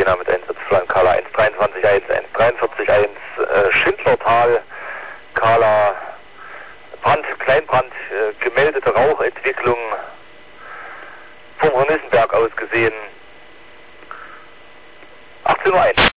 Jena mit 1 Y, Kala 123.1, 143.1, Schindlertal, Kala, Brand, Kleinbrand, gemeldete Rauchentwicklung vom Hornissenberg aus gesehen, 18:01 Uhr.